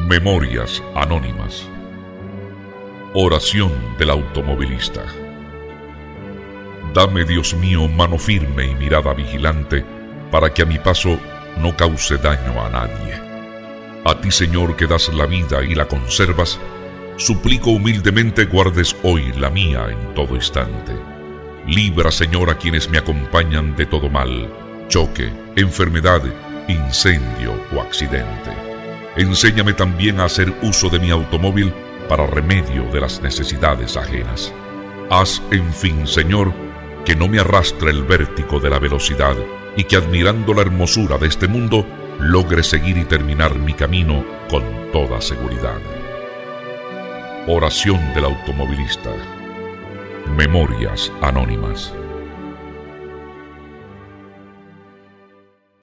Memorias Anónimas. Oración del automovilista. Dame, Dios mío, mano firme y mirada vigilante, para que a mi paso no cause daño a nadie. A ti, Señor, que das la vida y la conservas, suplico humildemente guardes hoy la mía en todo instante. Libra, Señor, a quienes me acompañan de todo mal, choque, enfermedad, incendio o accidente. Enséñame también a hacer uso de mi automóvil para remedio de las necesidades ajenas. Haz, en fin, Señor, que no me arrastre el vértigo de la velocidad y que, admirando la hermosura de este mundo, logre seguir y terminar mi camino con toda seguridad. Oración del automovilista. Memorias Anónimas.